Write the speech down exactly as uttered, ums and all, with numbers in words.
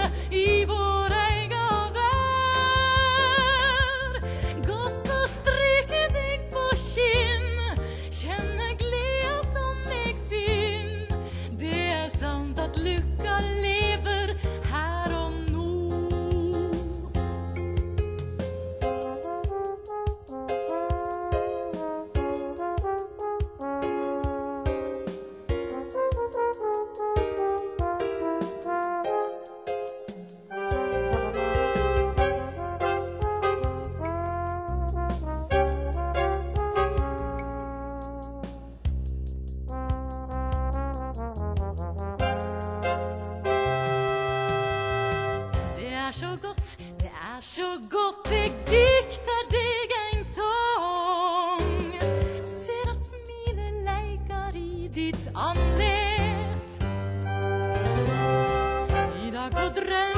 i vår egen värld. Godt å stryke deg på kinn, kjenne gleda som jeg finn. Det er sant at lykka lever her og nå. Det er så godt, det er så godt, jeg dikter deg en sång. Ser at smilet leker i ditt anlett. I dag på drøm